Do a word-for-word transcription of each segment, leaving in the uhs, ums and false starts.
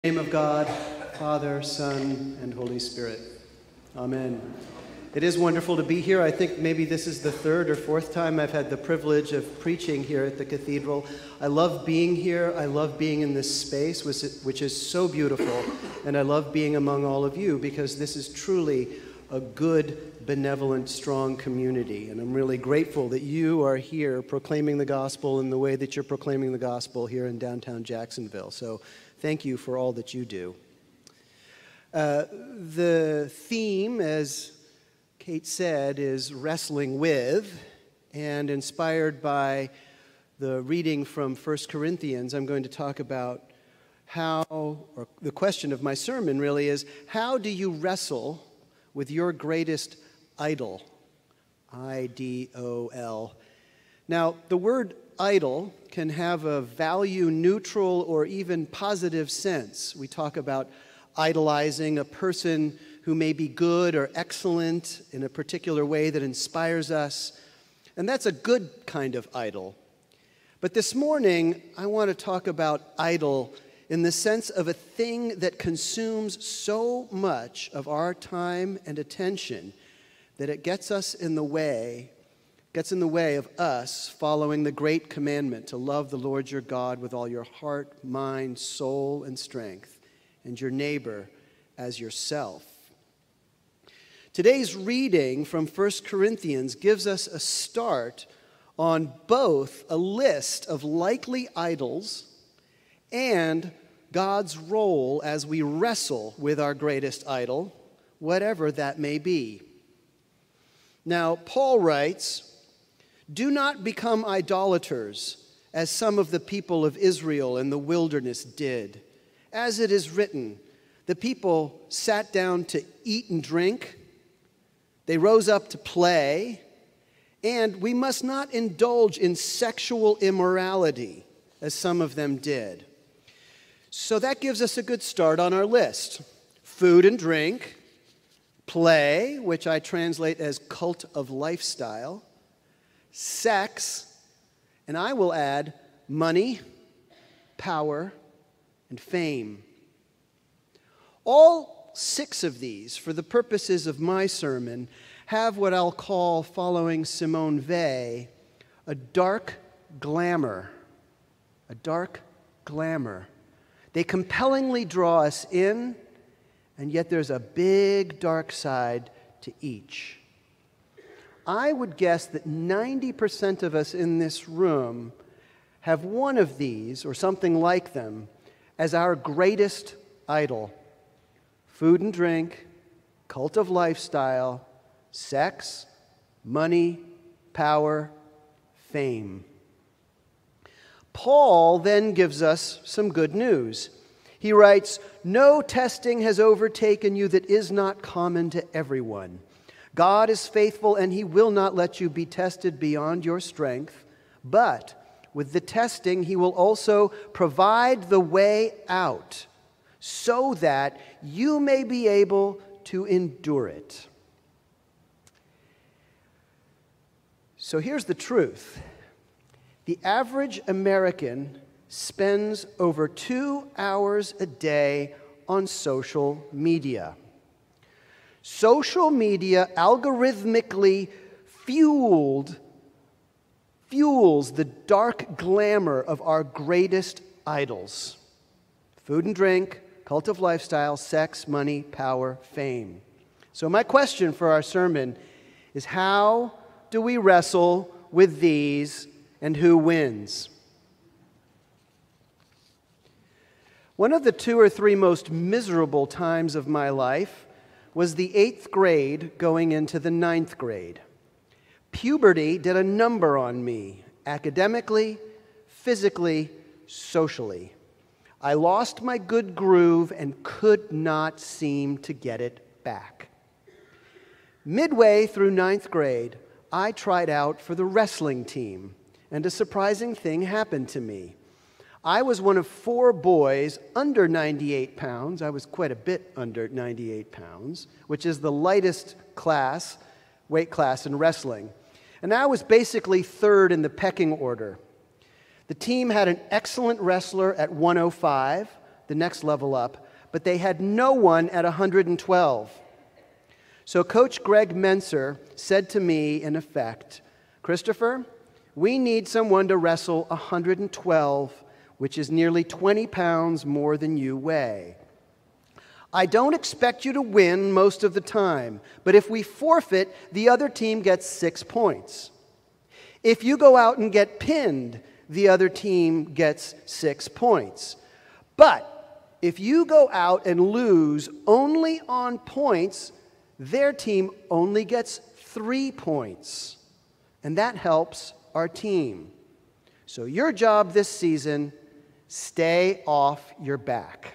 In the name of God, Father, Son, and Holy Spirit. Amen. It is wonderful to be here. I think maybe this is the third or fourth time I've had the privilege of preaching here at the cathedral. I love being here. I love being in this space, which is so beautiful. And I love being among all of you because this is truly a good, benevolent, strong community. And I'm really grateful that you are here proclaiming the gospel in the way that you're proclaiming the gospel here in downtown Jacksonville. So thank you for all that you do. Uh, the theme, as Kate said, is wrestling with, and inspired by the reading from First Corinthians, I'm going to talk about how, or the question of my sermon really is, how do you wrestle with your greatest idol? I D O L. Now, the word idol can have a value-neutral or even positive sense. We talk about idolizing a person who may be good or excellent in a particular way that inspires us, and that's a good kind of idol. But this morning, I want to talk about idol in the sense of a thing that consumes so much of our time and attention that it gets us in the way gets in the way of us following the great commandment to love the Lord your God with all your heart, mind, soul, and strength, and your neighbor as yourself. Today's reading from First Corinthians gives us a start on both a list of likely idols and God's role as we wrestle with our greatest idol, whatever that may be. Now, Paul writes, "Do not become idolaters, as some of the people of Israel in the wilderness did. As it is written, the people sat down to eat and drink, they rose up to play, and we must not indulge in sexual immorality, as some of them did." So that gives us a good start on our list. Food and drink, play, which I translate as cult of lifestyle, sex, and I will add money, power, and fame. All six of these, for the purposes of my sermon, have what I'll call, following Simone Weil, a dark glamour. A dark glamour. They compellingly draw us in, and yet there's a big dark side to each. I would guess that ninety percent of us in this room have one of these, or something like them, as our greatest idol. Food and drink, cult of lifestyle, sex, money, power, fame. Paul then gives us some good news. He writes, "No testing has overtaken you that is not common to everyone. God is faithful, and he will not let you be tested beyond your strength. But with the testing, he will also provide the way out so that you may be able to endure it." So here's the truth. The average American spends over two hours a day on social media. Social media algorithmically fueled, fuels the dark glamour of our greatest idols. Food and drink, cult of lifestyle, sex, money, power, fame. So my question for our sermon is, how do we wrestle with these, and who wins? One of the two or three most miserable times of my life was the eighth grade going into the ninth grade. Puberty did a number on me, academically, physically, socially. I lost my good groove and could not seem to get it back. Midway through ninth grade, I tried out for the wrestling team, and a surprising thing happened to me. I was one of four boys under ninety-eight pounds. I was quite a bit under ninety-eight pounds, which is the lightest class, weight class in wrestling. And I was basically third in the pecking order. The team had an excellent wrestler at one oh five, the next level up, but they had no one at one hundred twelve. So Coach Greg Menser said to me, in effect, Christopher, we need someone to wrestle one hundred twelve, which is nearly twenty pounds more than you weigh. I don't expect you to win most of the time, but if we forfeit, the other team gets six points. If you go out and get pinned, the other team gets six points. But if you go out and lose only on points, their team only gets three points. And that helps our team. So your job this season, stay off your back.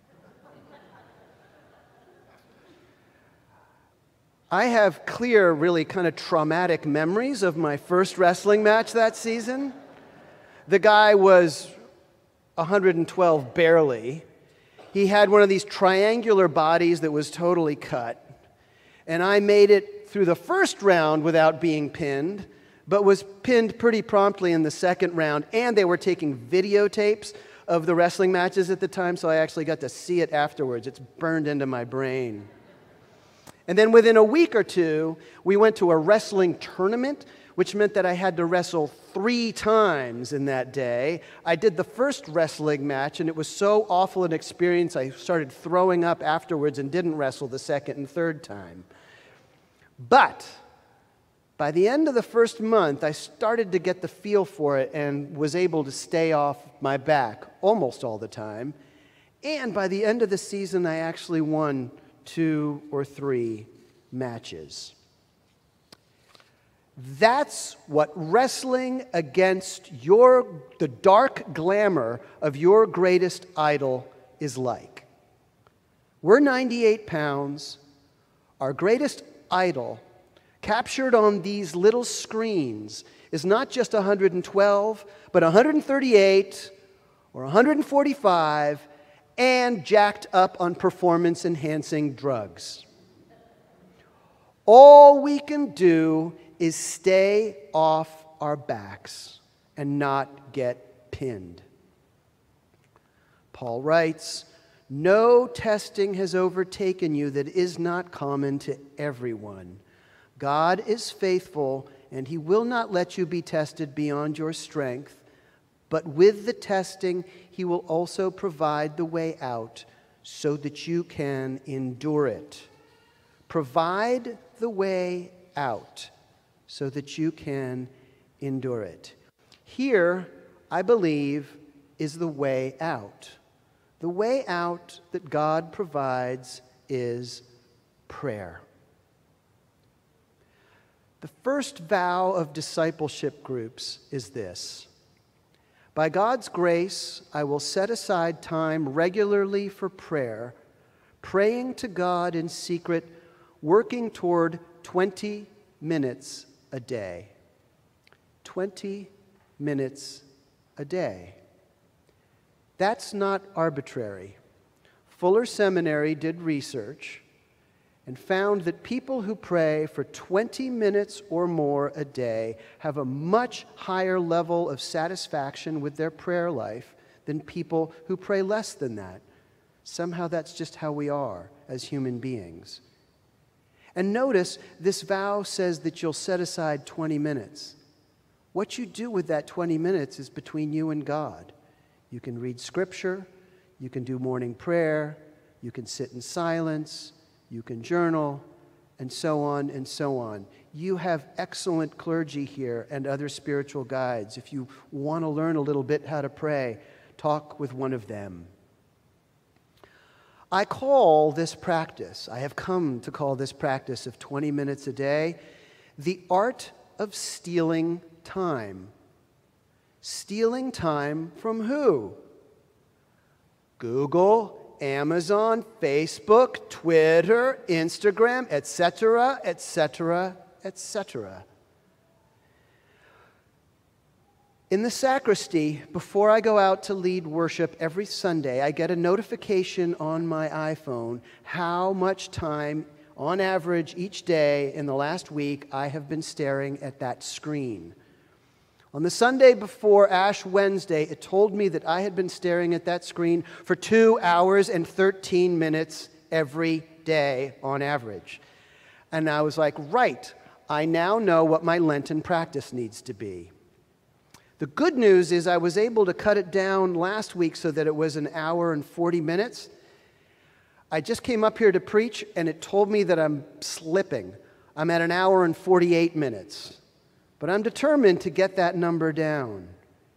I have clear, really kind of traumatic memories of my first wrestling match that season. The guy was one hundred twelve barely. He had one of these triangular bodies that was totally cut. And I made it through the first round without being pinned, but was pinned pretty promptly in the second round. And they were taking videotapes of the wrestling matches at the time, so I actually got to see it afterwards. It's burned into my brain. And then within a week or two, we went to a wrestling tournament, which meant that I had to wrestle three times in that day. I did the first wrestling match, and it was so awful an experience, I started throwing up afterwards and didn't wrestle the second and third time. But by the end of the first month, I started to get the feel for it and was able to stay off my back almost all the time. And by the end of the season, I actually won two or three matches. That's what wrestling against your the dark glamour of your greatest idol is like. We're ninety-eight pounds. Our greatest idol, captured on these little screens, is not just one hundred twelve, but one hundred thirty-eight or one hundred forty-five, and jacked up on performance-enhancing drugs. All we can do is stay off our backs and not get pinned. Paul writes, "No testing has overtaken you that is not common to everyone. God is faithful, and he will not let you be tested beyond your strength. But with the testing, he will also provide the way out so that you can endure it." Provide the way out so that you can endure it. Here, I believe, is the way out. The way out that God provides is prayer. The first vow of discipleship groups is this: by God's grace, I will set aside time regularly for prayer, praying to God in secret, working toward twenty minutes a day. twenty minutes a day. That's not arbitrary. Fuller Seminary did research and found that people who pray for twenty minutes or more a day have a much higher level of satisfaction with their prayer life than people who pray less than that. Somehow that's just how we are as human beings. And notice, this vow says that you'll set aside twenty minutes. What you do with that twenty minutes is between you and God. You can read Scripture, you can do morning prayer, you can sit in silence, you can journal, and so on and so on. You have excellent clergy here and other spiritual guides. If you want to learn a little bit how to pray, talk with one of them. I call this practice, I have come to call this practice of twenty minutes a day, the art of stealing time. Stealing time from who? Google, Amazon, Facebook, Twitter, Instagram, et cetera, et cetera, et cetera. In the sacristy, before I go out to lead worship every Sunday, I get a notification on my iPhone how much time, on average, each day in the last week I have been staring at that screen. On the Sunday before Ash Wednesday, it told me that I had been staring at that screen for two hours and thirteen minutes every day on average. And I was like, right, I now know what my Lenten practice needs to be. The good news is I was able to cut it down last week so that it was an hour and forty minutes. I just came up here to preach, and it told me that I'm slipping. I'm at an hour and forty-eight minutes. But I'm determined to get that number down.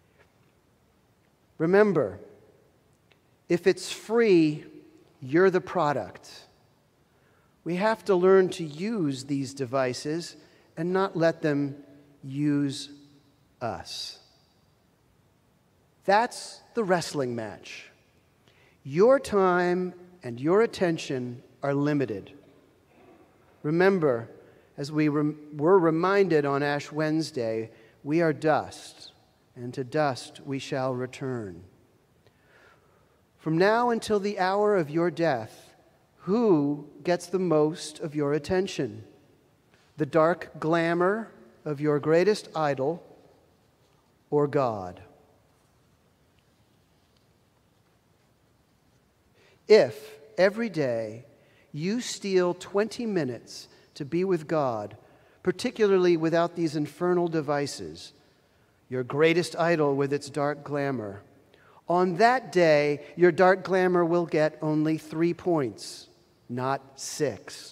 Remember, if it's free, you're the product. We have to learn to use these devices and not let them use us. That's the wrestling match. Your time and your attention are limited. Remember, as we rem- were reminded on Ash Wednesday, we are dust, and to dust we shall return. From now until the hour of your death, who gets the most of your attention? The dark glamour of your greatest idol, or God? If every day you steal twenty minutes to be with God, particularly without these infernal devices, your greatest idol with its dark glamour, on that day, your dark glamour will get only three points, not six.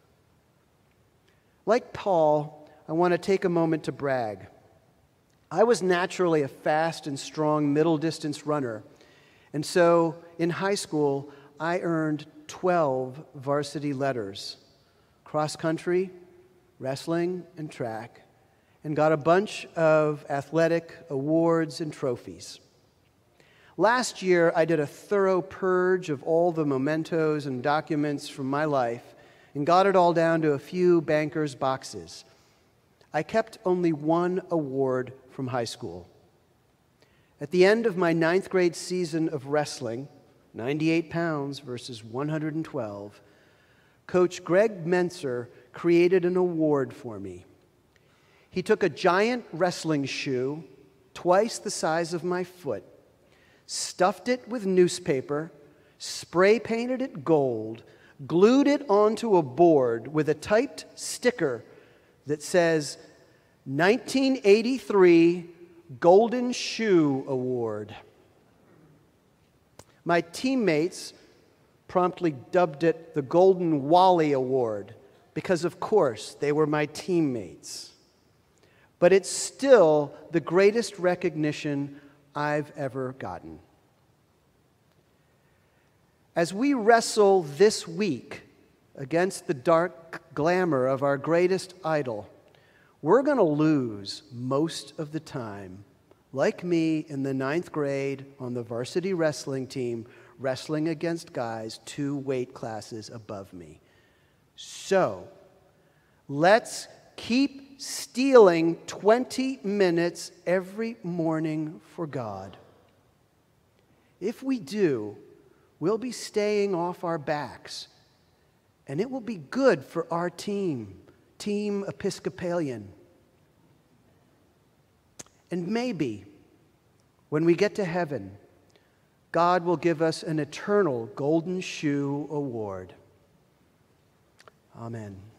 Like Paul, I want to take a moment to brag. I was naturally a fast and strong middle-distance runner, and so in high school, I earned twelve varsity letters: cross-country, wrestling, and track, and got a bunch of athletic awards and trophies. Last year, I did a thorough purge of all the mementos and documents from my life and got it all down to a few banker's boxes. I kept only one award from high school. At the end of my ninth grade season of wrestling, ninety-eight pounds versus one hundred twelve, Coach Greg Menser created an award for me. He took a giant wrestling shoe, twice the size of my foot, stuffed it with newspaper, spray painted it gold, glued it onto a board with a typed sticker that says, nineteen eighty-three Golden Shoe Award. My teammates promptly dubbed it the Golden Wally Award because, of course, they were my teammates. But it's still the greatest recognition I've ever gotten. As we wrestle this week against the dark glamour of our greatest idol, we're going to lose most of the time, like me in the ninth grade on the varsity wrestling team, wrestling against guys two weight classes above me. So, let's keep stealing twenty minutes every morning for God. If we do, we'll be staying off our backs, and it will be good for our team, Team Episcopalian. And maybe, when we get to heaven, God will give us an eternal Golden Shoe Award. Amen.